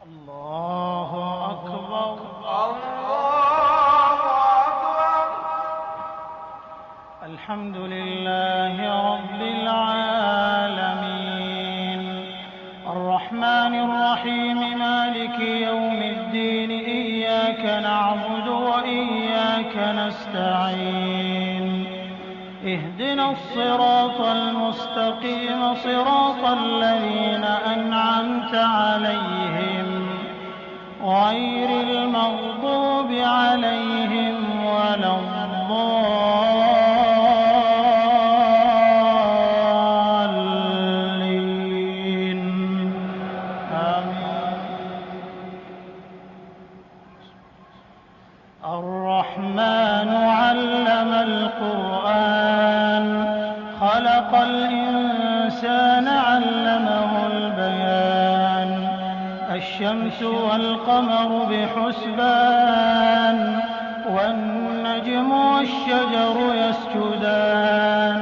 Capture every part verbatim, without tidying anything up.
الله أكبر. الله أكبر. الحمد لله رب العالمين الرحمن الرحيم مالك يوم الدين إياك نعبد وإياك نستعين اهدنا الصراط المستقيم صراط الذين أنعمت عليهم غير المغضوب عليهم ولا الضالين آمين. الرحمن علم القرآن خلق الإنسان علمه البيان الشمس والقمر بحسبان والنجم والشجر يسجدان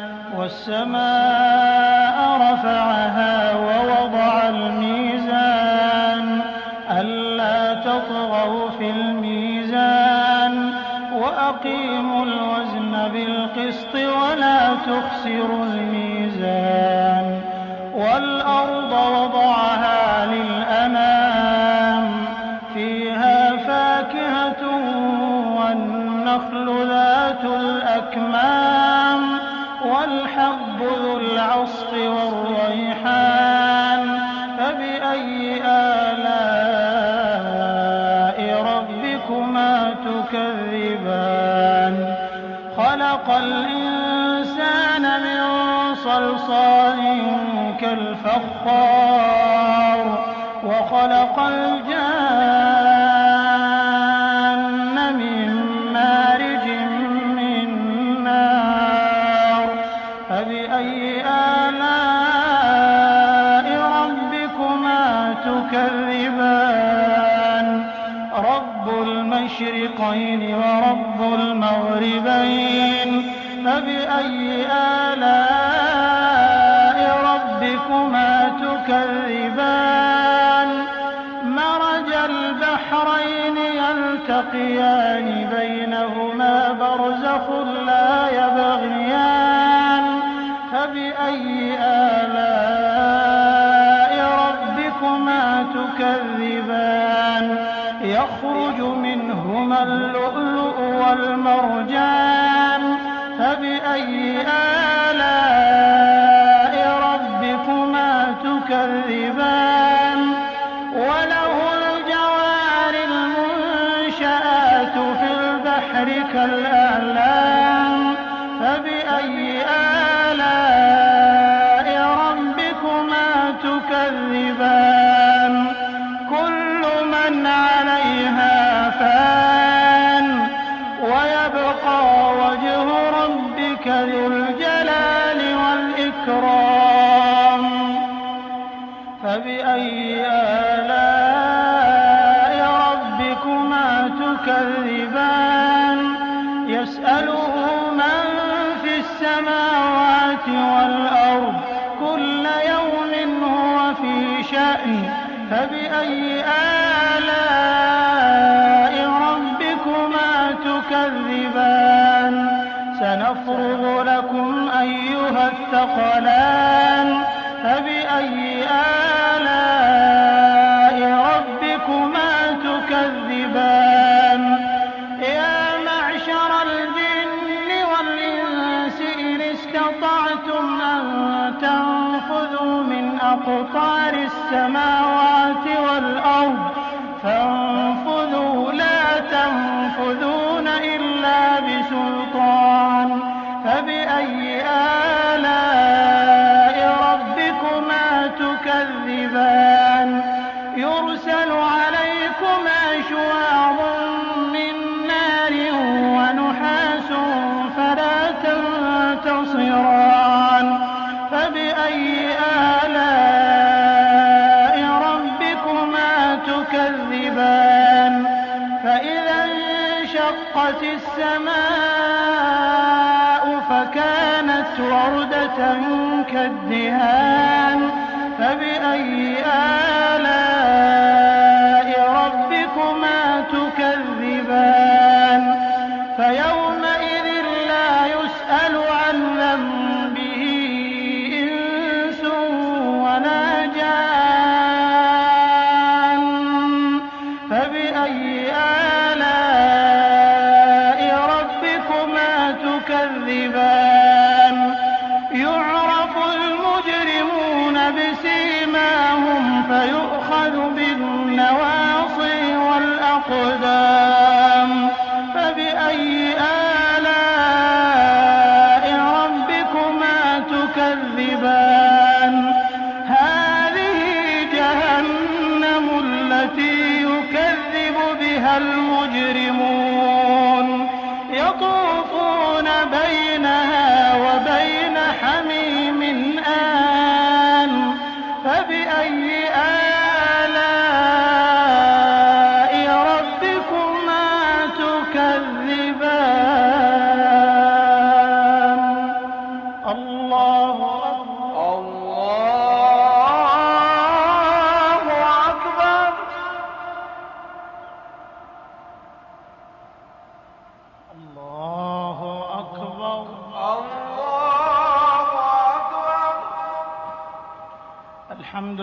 والسماء رفعها ووضع الميزان ألا تطغوا في الميزان وأقيموا الوزن بالقسط ولا تخسروا الميزان والأرض وضعها للأنام فيها فاكهة والنخل ذات الأكمام والحب ذو العصف والريحان فبأي آلاء ربكما تكذبان خلق الإنسان من صلصال كالفخار وخلق الجان من مارج من نار فبأي آلاء ربكما تكذبان رب المشرقين ورب المغربين فبأي آلاء ربكما تكذبان مرج البحرين يلتقيان بينهما برزخ لا يبغيان فبأي آلاء ربكما تكذبان يخرج منهما اللؤلؤ والمرجان فبأي آلاء ربكما تكذبان وله الجوار المنشآت في البحر كالأعلام فبأي آلاء ربكما تكذبان كل من عليها فان ويبقى وجه ربك ذو الجلال والإكرام فبأي آلاء ربكما تكذبان يسأله من في السماوات والأرض كل يوم هو في شأن فبأي آلاء ربكما تكذبان سنفرغ لكم أيها الثقلان فبأي آلاء ربكما تكذبان يا معشر الجن والإنس إن استطعتم أن تنفذوا من أقطار السماوات والأرض فانفذوا لا تنفذون إلا بسلطان فبأي آلاء ربكما تكذبان يرسل عليكما شواظ من نار ونحاس فلا تنتصران فبأي آلاء ربكما تكذبان فإذا انشقت السماء فكانت وردة كالدهان فبأي آلاء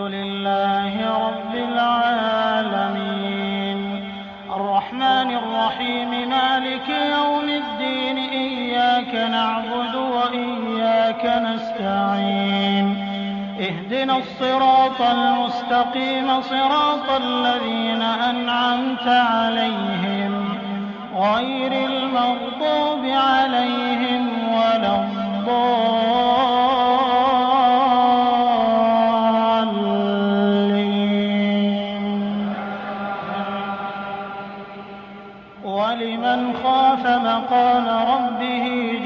لله رب العالمين الرحمن الرحيم مالك يوم الدين إياك نعبد وإياك نستعين اهدنا الصراط المستقيم صراط الذين أنعمت عليهم غير المغضوب عليهم ولا الضالين. ولمن خاف مقام ربه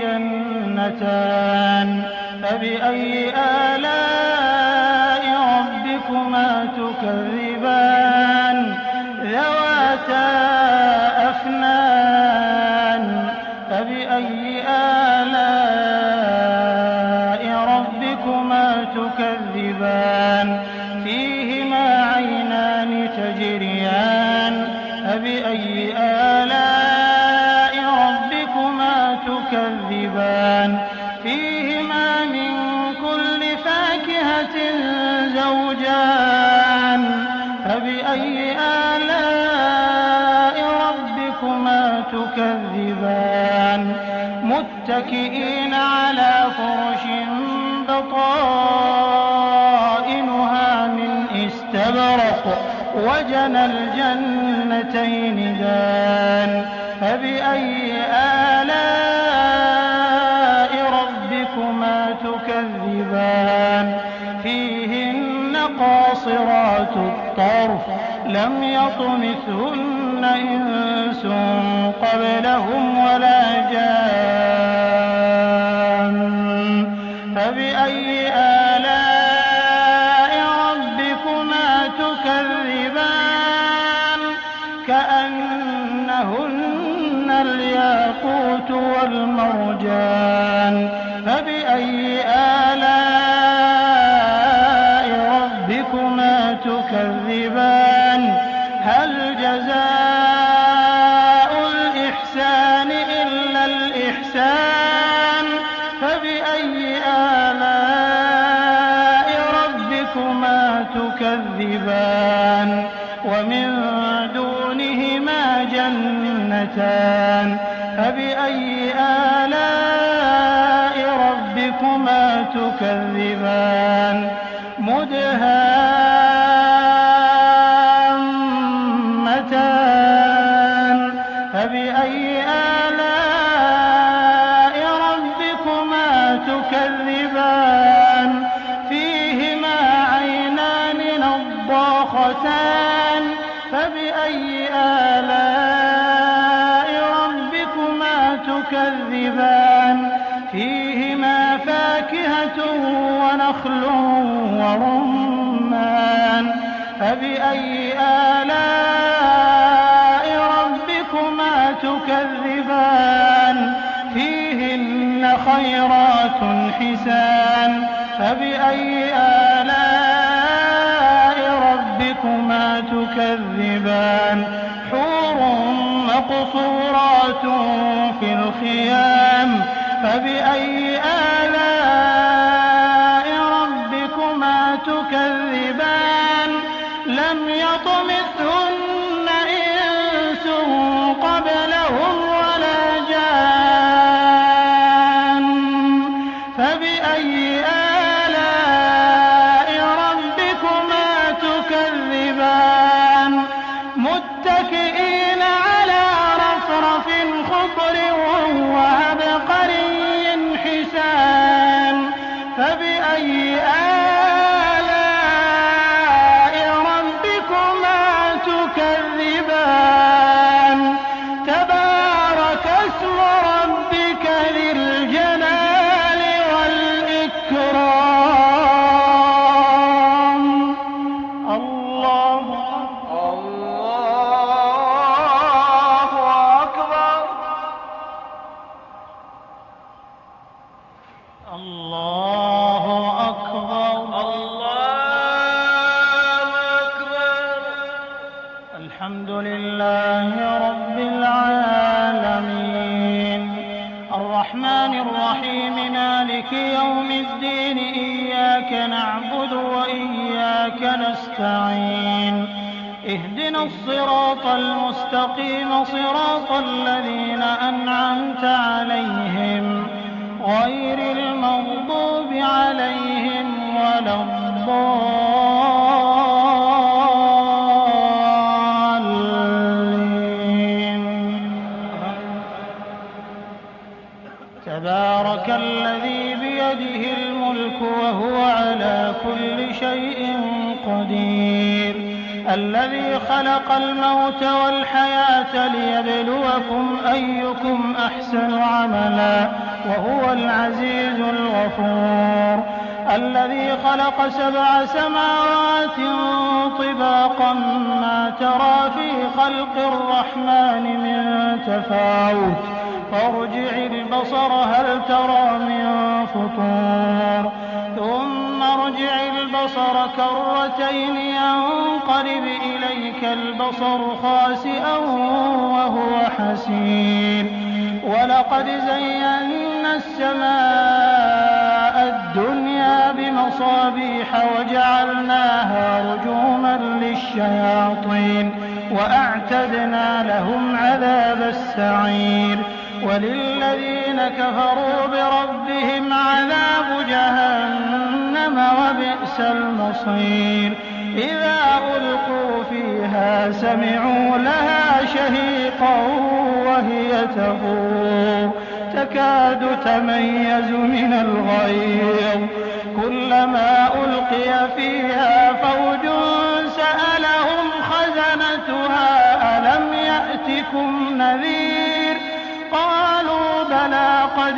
جنتان فبأي آلاء ربكما تكذبان ذواتا أفنان فبأي آلاء ربكما تكذبان فيهما عينان تجريان فبأي آلاء ربكما تكذبان فيهما من كل فاكهة زوجان فبأي آلاء ربكما تكذبان متكئين على فرش بطائنها من استبرق وجنى الجنتين دان فبأي آلاء ربكما تكذبان فيهن قاصرات الطرف لم يطمثهن إنس قبلهم ولا جان فبأي آلاء ربكما تكذبان كأنهن الياقوت والمرجان فبأي آلاء ربكما تكذبان هل جزاء الإحسان إلا الإحسان فبأي آلاء ربكما تكذبان ومن دونهما جنتان فبأي آلاء ربكما تكذبان مدهامتان فبأي آلاء ربكما تكذبان فيهما عينان نضاختان فبأي آلاء ربكما تكذبان فيهما فاكهة ونخل ورمان فبأي آلاء ربكما تكذبان فيهن خيرات حسان فبأي آلاء ربكما تكذبان حور مقصورات في الخيام فبأي آلاء ربكما تكذبان لم يطمثهن إنس قبلهم ولا جان فبأي آلاء ربكما تكذبان متكئين على رفرف خضر وعبقري حسان فبأي آلاء ربكما تكذبان تبارك اسم ربك ذي الجلال والإكرام الله الله أكبر الله أكبر الله أكبر الحمد لله رب العالمين الرحمن الرحيم مالك يوم الدين إياك نعبد وإياك نستعين اهدنا الصراط المستقيم صراط الذين أنعمت عليهم غير المغضوب عليهم ولا الضالين. تبارك الذي بيده الملك وهو على كل شيء قدير الذي خلق الموت والحياة ليبلوكم أيكم أحسن عملا وهو العزيز الغفور الذي خلق سبع سماوات طباقا ما ترى في خلق الرحمن من تفاوت فارجع البصر هل ترى من فطور ثم ارجع البصر كرتين ينقلب إليك البصر خاسئا وهو حسير ولقد زينا السماء الدنيا بمصابيح وجعلناها رجوما للشياطين وأعتدنا لهم عذاب السعير وللذين كفروا بربهم عذاب جهنم وبئس المصير إذا ألقوا فيها سمعوا لها شهيقا وهي تفور تكاد تميز من الغيظ كلما ألقي فيها فوج سألهم خزنتها ألم يأتكم نذير قالوا بلى قد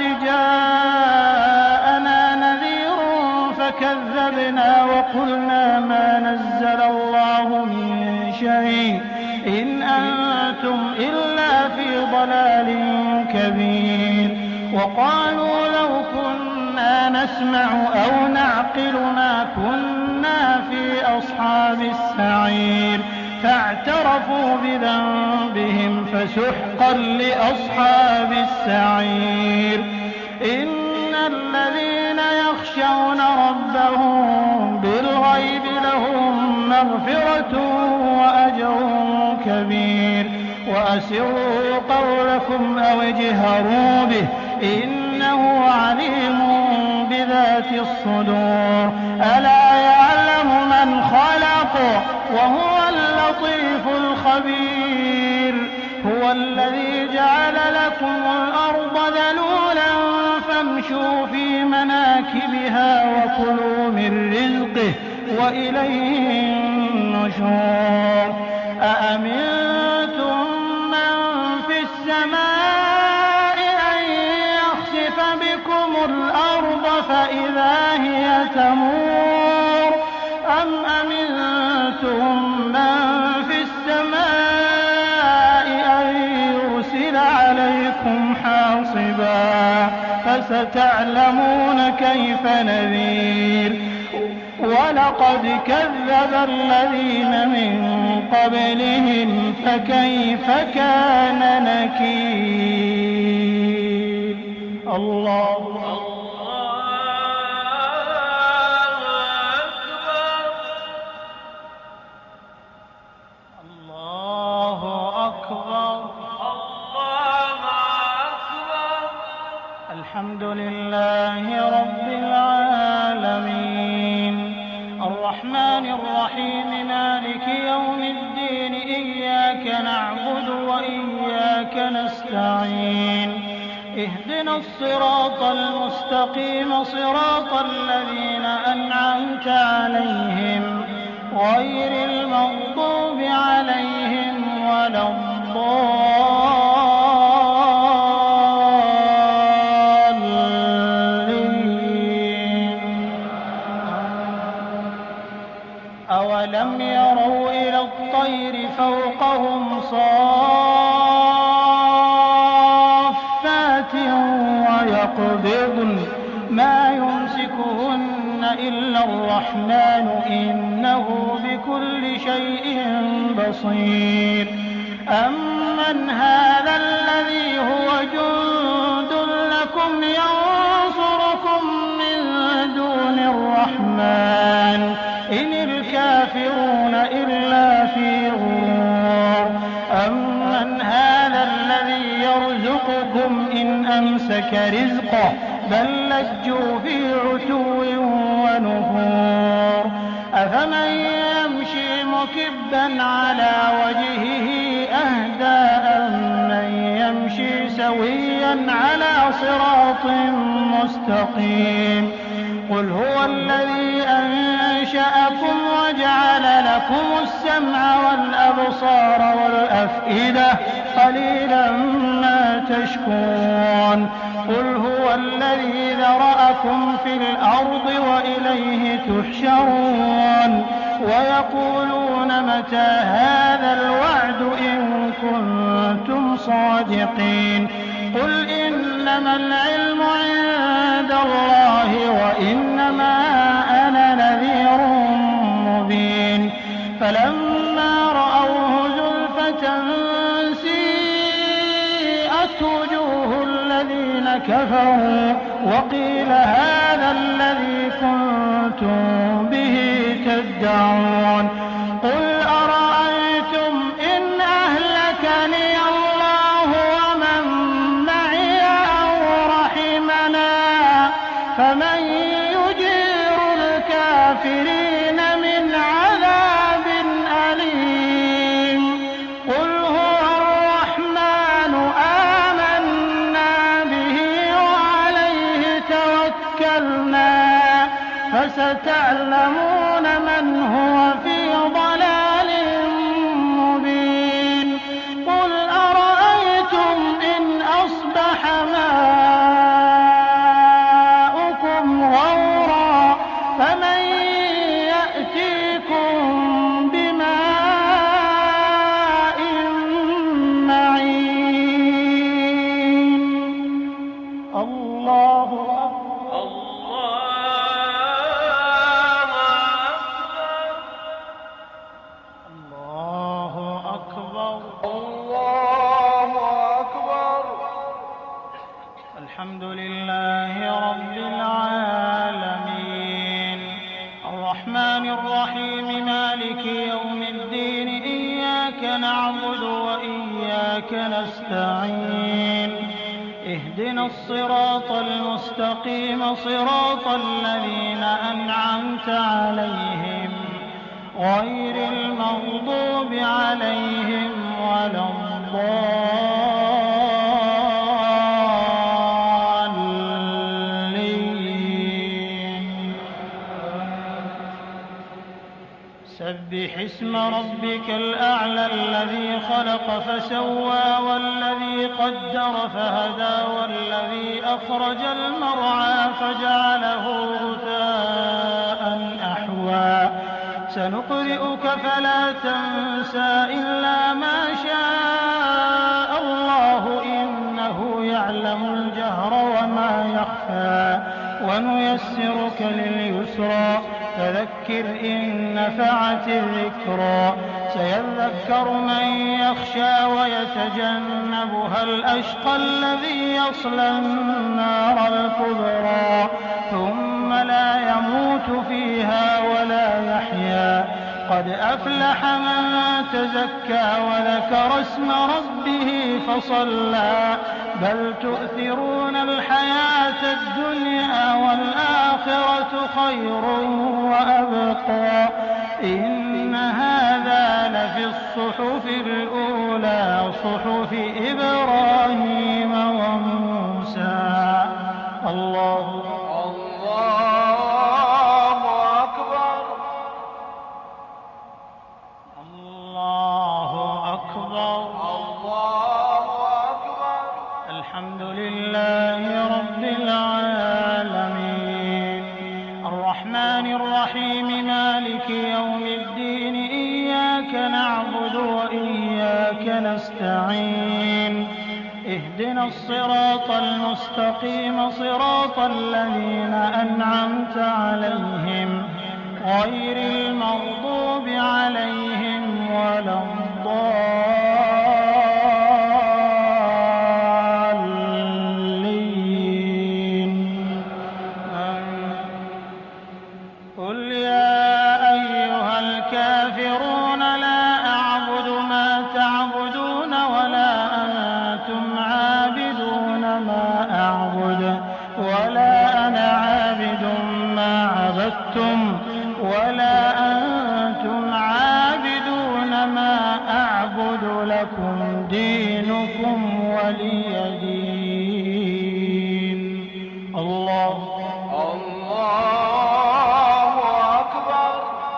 جاءنا نذير فكذبنا وقلنا ما نزل الله من شيء إن أنتم إلا في ضلال كبير وقالوا لو كنا نسمع أو نعقل ما كنا في أصحاب السعير فاعترفوا بذنبهم فسحقا لأصحاب السعير إن الذين يخشون ربهم بالغيب لهم مغفرة وأجر كبير وأسروا قولكم أو اجهروا به إنه عليم بذات الصدور ألا يعلم من خلق وهو اللطيف الخبير هو الذي جعل لكم الأرض ذلولا فامشوا في مناكبها وكلوا من رزقه وإليه النشور أأمنتم من في السماء أن يخسف بكم الأرض فإذا هي تمور أم أمنتم من في السماء أن يرسل عليكم حاصبا فستعلمون كيف نذير ولقد كذب الذين من قبلهم فكيف كان نكير. الله الله أكبر الله أكبر الحمد لله رب العالمين الرحمن الرحيم مالك يوم الدين إياك نعبد وإياك نستعين اهدنا الصراط المستقيم صراط الذين أنعمت عليهم غير المغضوب عليهم ولا الضالين. أولم يروا إلى الطير فوقهم صافات ويقبضن ما يمسكهن إلا الرحمن إنه بكل شيء بصير. أمن هذا الذي هو جند لكم ينصركم من دون الرحمن إن الكافرون الكافرون إلا في غرور أمن هذا الذي يرزقكم إن أمسك رزقه بل لجوا في عتو ونفور أفمن يمشي مكبا على وجهه أهدى أمن يمشي سويا على صراط مستقيم قل هو الذي أنشأكم وجعل لكم السمع والأبصار والأفئدة قليلا ما تشكرون قل هو الذي ذرأكم في الأرض وإليه تحشرون ويقولون متى هذا الوعد إن كنتم صادقين قل إنما العلم عند الله وإنما أنا نذير مبين فلما رأوه زلفة سيئت وجوه الذين كفروا وقيل هذا الذي كنتم به تدعون قل أرأيتم إن أهلكني الله ومن معي أو رحمنا فمن يجير الكافرين من عذاب أليم قل هو الرحمن آمنا به وعليه توكلنا فستعلمون من هو في ضلال مبين قل أرأيتم إن أصبح ماؤكم غورا فمن يأتيكم بماء معين الله الحمد لله رب العالمين الرحمن الرحيم مالك يوم الدين إياك نعبد وإياك نستعين اهدنا الصراط المستقيم صراط الذين أنعمت عليهم غير المغضوب عليهم ولا الضالين سبح اسم ربك الأعلى الذي خلق فسوى والذي قدر فهدى والذي أخرج المرعى فجعله غثاء أحوى سنقرئك فلا تنسى إلا ما شاء الله إنه يعلم الجهر وما يخفى ونيسرك لليسرى فذكر إن نفعت الذكرى سيذكر من يخشى ويتجنبها الأشقى الذي يصلى النار الكبرى ثم لا يموت فيها ولا يحيا قد أفلح من تزكى وذكر اسم ربه فصلى بل تؤثرون الحياة الدنيا والآخرة خير وأبقى إن هذا لفي الصحف الأولى صحف إبراهيم وموسى الله الله أكبر الله أكبر الله أكبر الحمد لله رب العالمين الرحمن الرحيم مالك يوم الدين إياك نعبد وإياك نستعين اهدنا الصراط المستقيم صراط الذين أنعمت عليهم غير المغضوب عليهم ولا الضالين قل يا أيها الكافرون الكافرون لا أعبد ما تعبدون ولا أنتم عابدون ما أعبد ولا أنا عابد ما عبدتم ولا أنتم عابدون ما أعبد لكم دينكم ولي دين. الله الله أكبر.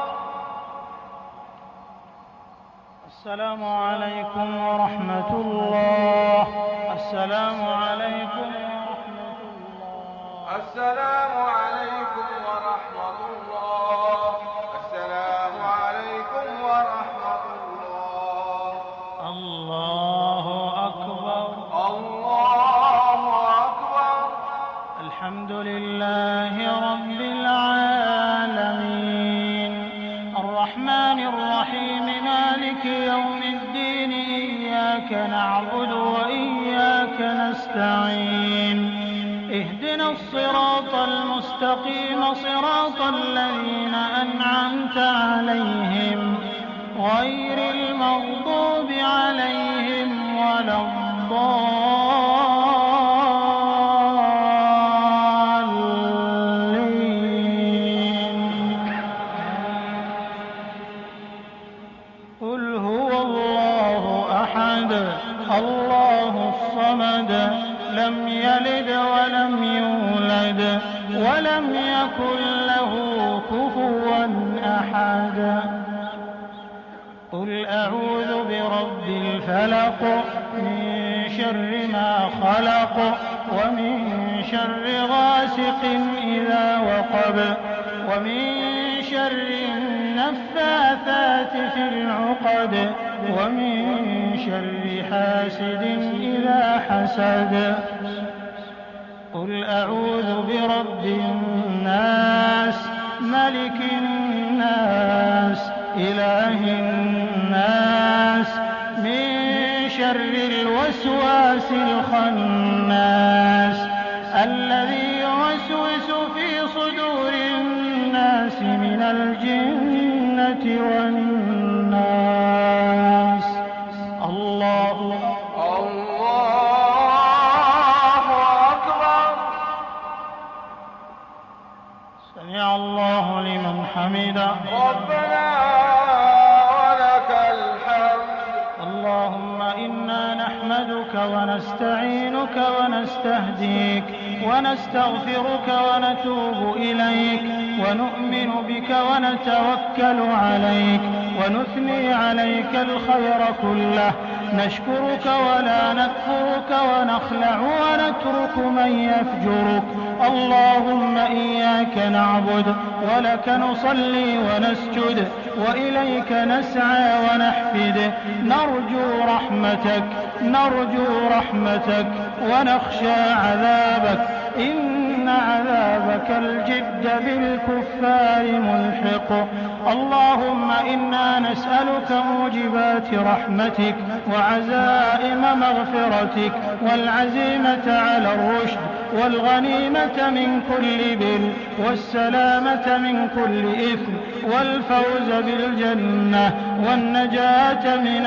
السلام عليكم ورحمة الله. السلام عليكم ورحمة الله. السلام عليكم ورحمة الله. السلام عليكم ورحمة الله. الله أكبر. الله أكبر. الحمد لله رب العالمين الرحمن الرحيم مالك يوم الدين إياك نعبد وإياك نستعين اهدنا الصراط المستقيم صراط الذين أنعمت عليهم غير المغضوب عليهم ولا الضالين. قل هو الله أحد الله الصمد لم يلد ولم يولد ولم يكن له كفوا أحد. قل أعوذ برب الفلق من شر ما خلق ومن شر غاسق إذا وقب ومن شر النفاثات في العقد ومن شر حاسد إذا حسد. قل أعوذ برب الناس ملك الناس إله الناس من شر الوسواس الخناس الذي يوسوس في صدور الناس من الجنة والناس. الله الله أكبر. سمع الله لمن حمده. ربنا ولك الحمد. اللهم إنا نحمدك ونستعينك ونستهديك ونستغفرك ونتوب إليك ونؤمن بك ونتوكل عليك ونثني عليك الخير كله نشكرك ولا نكفرك ونخلع ونترك من يفجرك. اللهم إياك نعبد ولك نصلي ونسجد وإليك نسعى ونحفد نرجو رحمتك نرجو رحمتك ونخشى عذابك إن عذابك الجد بالكفار ملحق. اللهم إنا نسألك موجبات رحمتك وعزائم مغفرتك والعزيمة على الرشد والغنيمة من كل بر والسلامة من كل إثم والفوز بالجنة والنجاة من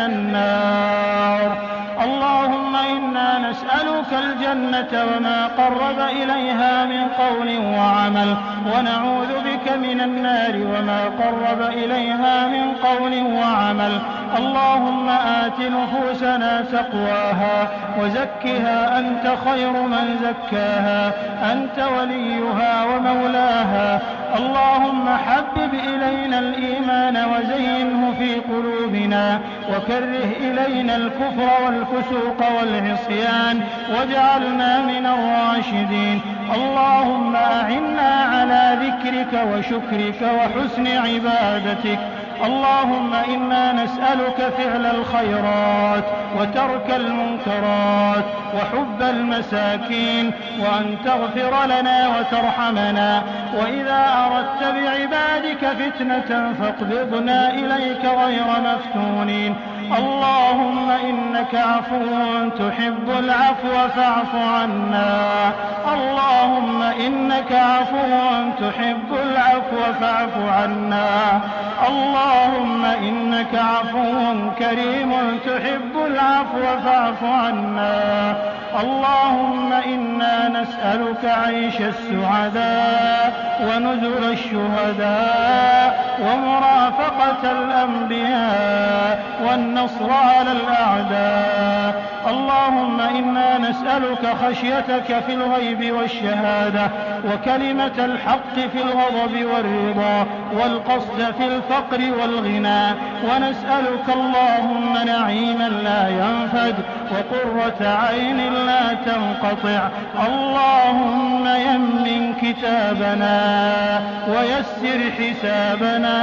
النار. اللهم إنا نسألك الجنة وما قرب إليها من قول وعمل ونعوذ بك من النار وما قرب إليها من قول وعمل. اللهم آت نفوسنا تقواها وزكها أنت خير من زكاها أنت وليها ومولاها. اللهم حبب إلينا الإيمان وزينه في قلوبنا وكره إلينا الكفر والفسوق والعصيان واجعلنا من الراشدين. اللهم أعنا على ذكرك وشكرك وحسن عبادتك. اللهم إنا نسألك فعل الخيرات وترك المنكرات وحب المساكين وأن تغفر لنا وترحمنا وإذا أردت بعبادك فتنة فاقبضنا إليك غير مفتونين. اللهم إنك عفو تحب العفو فاعف عنا اللهم إنك عفو تحب العفو فاعف عنا اللهم إنك عفو كريم تحب العفو فاعف عنا اللهم إنا نسألك عيش السعداء ونزل الشهداء ومرافقة الأنبياء والنصر على الأعداء اللهم إنا نسألك خشيتك في الغيب والشهادة وكلمة الحق في الغضب والرضا والقصد في الفقر والغنى ونسألك اللهم نعيما لا ينفد وقرة عين لا تنقطع اللهم يمن كتابنا ويسر حسابنا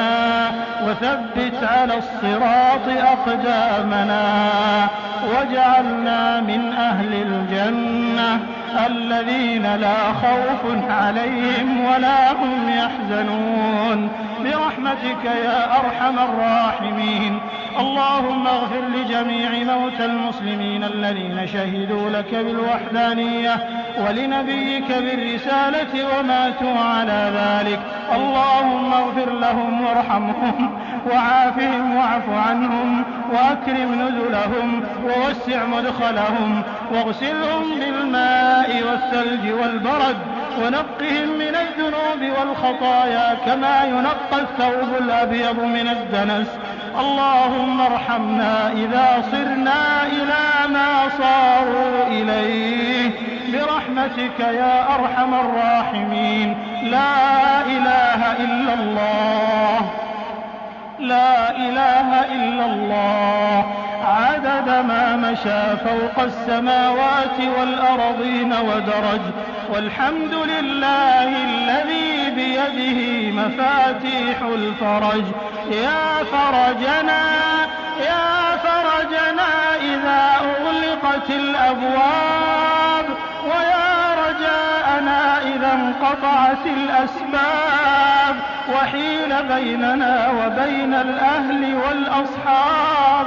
وثبت على الصراط أقدامنا واجعلنا من أهل الجنة الذين لا خوف عليهم ولا هم يحزنون برحمتك يا أرحم الراحمين. اللهم اغفر لجميع موتى المسلمين الذين شهدوا لك بالوحدانية ولنبيك بالرسالة وماتوا على ذلك. اللهم اغفر لهم وارحمهم وعافهم واعف عنهم وأكرم نزلهم ووسع مدخلهم واغسلهم بالماء والثلج والبرد ونقهم من الذنوب والخطايا كما ينقى الثوب الأبيض من الدنس. اللهم ارحمنا إذا صرنا إلى ما صاروا إليه برحمتك يا أرحم الراحمين. لا إله إلا الله لا إله إلا الله عدد ما مشى فوق السماوات والأرضين ودرج والحمد لله الذي بيده مفاتيح الفرج. يا فرجنا يا فرجنا إذا أغلقت الأبواب ويا رجاءنا إذا انقطعت الأسباب وحيل بيننا وبين الأهل والأصحاب.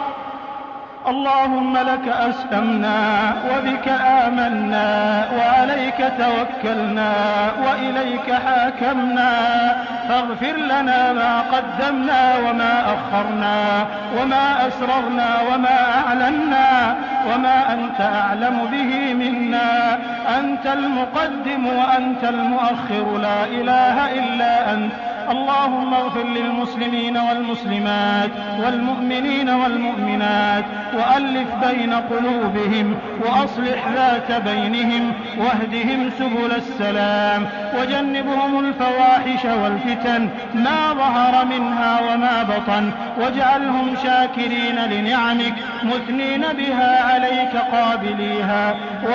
اللهم لك أسلمنا وبك آمنا وعليك توكلنا وإليك حاكمنا فاغفر لنا ما قدمنا وما أخرنا وما أسررنا وما أعلنا وما أنت أعلم به منا. أنت المقدم وأنت المؤخر لا إله إلا أنت. اللهم اغفر للمسلمين والمسلمات والمؤمنين والمؤمنات وألف بين قلوبهم وأصلح ذات بينهم واهدهم سبل السلام وجنبهم الفواحش والفتن ما ظهر منها وما بطن واجعلهم شاكرين لنعمك مثنين بها عليك قابليها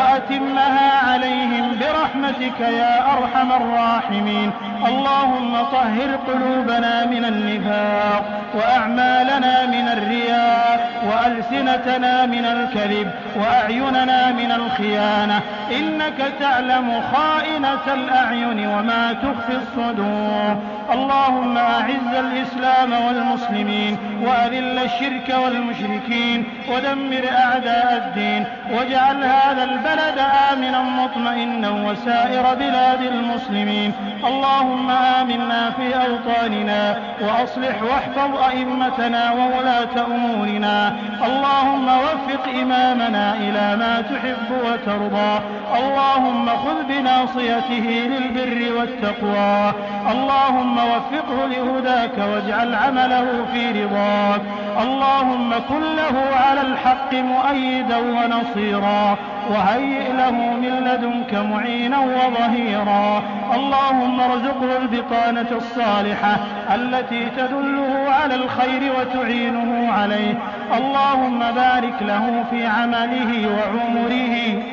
وأتمها عليهم برحمتك يا أرحم الراحمين. اللهم طهر قلوبنا من النفاق وأعمالنا من الرياء وألسنتنا من الكذب وأعيننا من الخيانة إنك تعلم خائنة الأعين وما تخفي الصدور. اللهم أعز الإسلام والمسلمين وأذل الشرك والمشركين ودمر أعداء الدين واجعل هذا البلد آمنا مطمئنا وسائر بلاد المسلمين. اللهم آمنا في أوطاننا وأصلح واحفظ أئمتنا وولاة أمورنا. اللهم وفق إمامنا إلى ما تحب وترضى. اللهم خذ بناصيته للبر والتقوى. اللهم وفقه لهداك واجعل عمله في رضاك. اللهم كن له على الحق مؤيدا ونصيرا وهيئ له من لدنك معينا وظهيرا. اللهم ارزقه البطانة الصالحة التي تدله على الخير وتعينه عليه. اللهم بارك له في عمله وعمره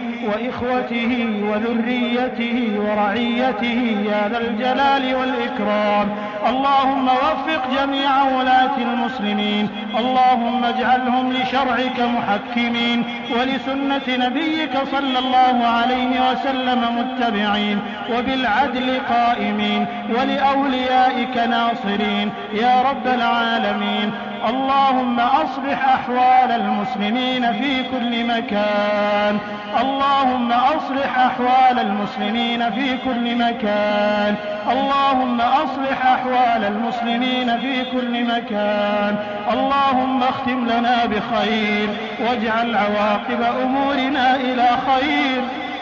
وإخوته وذريته ورعيته يا ذا الجلال والإكرام. اللهم وفق جميع ولاة المسلمين. اللهم اجعلهم لشرعك محكمين ولسنة نبيك صلى الله عليه وسلم متبعين وبالعدل قائمين ولأوليائك ناصرين يا رب العالمين. اللهم أصلح أحوال المسلمين في كل مكان اللهم أصلح أحوال المسلمين في كل مكان اللهم أصلح أحوال المسلمين في كل مكان اللهم اختم لنا بخير واجعل عواقب أمورنا إلى خير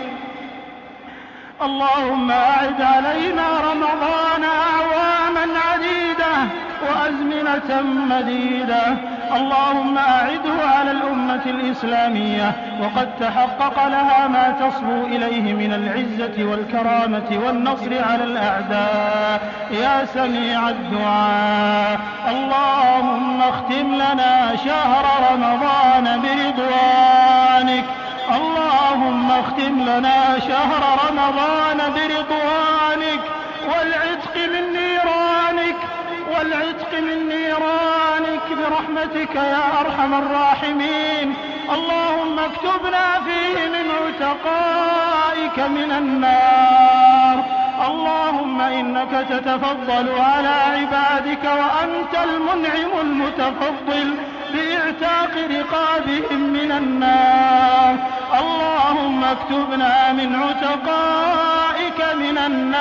اللهم أعد علينا رمضان أعواما عديدة وأزمنة مديدة اللهم أعده على الأمة الإسلامية وقد تحقق لها ما تصبو إليه من العزة والكرامة والنصر على الأعداء يا سميع الدعاء اللهم اختم لنا شهر رمضان برضوانك اللهم اختم لنا شهر رمضان برضوانك والعتق من نيرانك والعتق من نيرانك برحمتك يا أرحم الراحمين اللهم اكتبنا فيه من عتقائك من النار اللهم إنك تتفضل على عبادك وأنت المنعم المتفضل بإعتاق رقابهم من النار اللهم اكتبنا من عتقائك من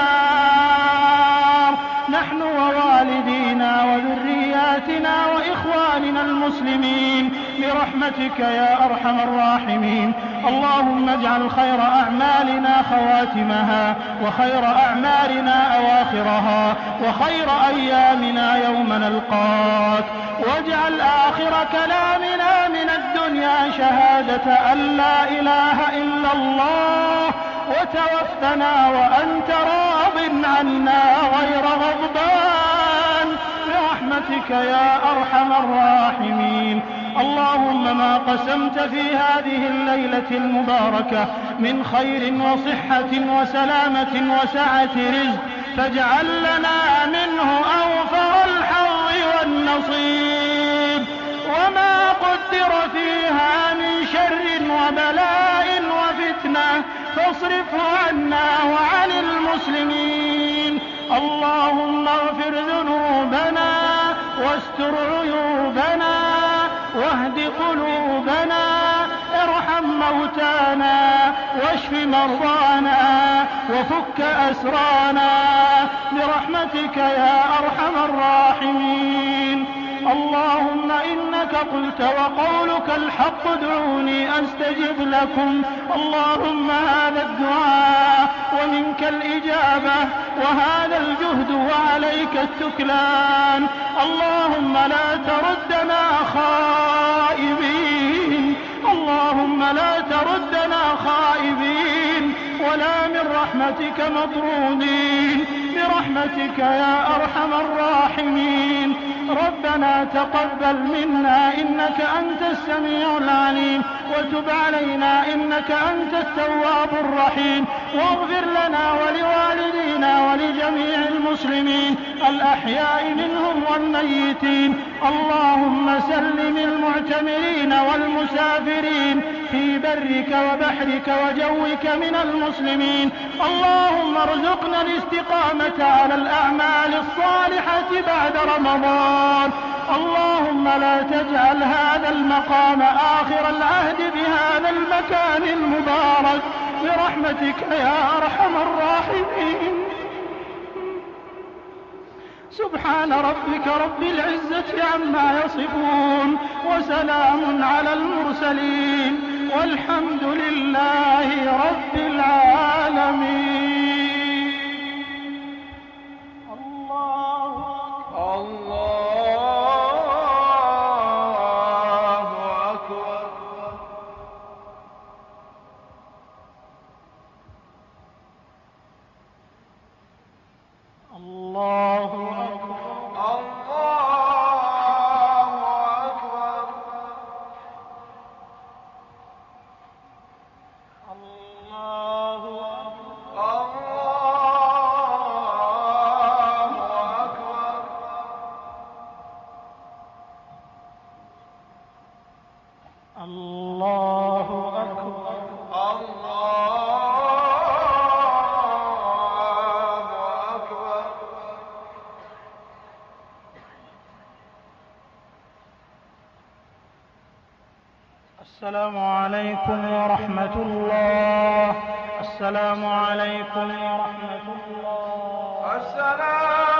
النار نحن ووالدينا وذرياتنا وإخواننا المسلمين برحمتك يا أرحم الراحمين اللهم اجعل خير أعمالنا خواتمها وخير أعمالنا أواخرها وخير أيامنا يوم نلقاك واجعل آخر كلامنا من الدنيا شهادة أن لا إله إلا الله وتوفنا وأنت راض عنا غير غضبان برحمتك يا أرحم الراحمين اللهم ما قسمت في هذه الليلة المباركة من خير وصحة وسلامة وسعة رزق فاجعل لنا منه أوفر الحظ والنصيب وما قدر فيها من شر وبلاء وفتنة فاصرفه عنا وعن المسلمين اللهم اغفر ذنوبنا واستر عيوبنا واهد قلوبنا ارحم موتانا واشف مرضانا وفك أسرانا برحمتك يا أرحم الراحمين اللهم إنك قلت وقولك الحق ادعوني أستجب لكم اللهم هذا الدعاء ومنك الإجابة وهذا الجهد وعليك التكلان اللهم لا تردنا خائبين اللهم لا تردنا خائبين ولا من رحمتك مطرودين برحمتك يا أرحم الراحمين ربنا تقبل منا إنك أنت السميع العليم وتب علينا إنك أنت التواب الرحيم واغفر لنا ولوالدينا ولجميع المسلمين الأحياء منهم والميتين اللهم سلم المعتمرين والمسافرين في برك وبحرك وجوك من المسلمين اللهم ارزقنا الاستقامة على الأعمال الصالحة بعد رمضان اللهم لا تجعل هذا المقام آخر العهد بهذا المكان المبارك برحمتك يا أرحم الراحمين سبحان ربك رب العزة عما يصفون وسلام على المرسلين والحمد لله رب العالمين الله الله أكبر الله السلام عليكم ورحمة الله. السلام عليكم ورحمة الله. السلام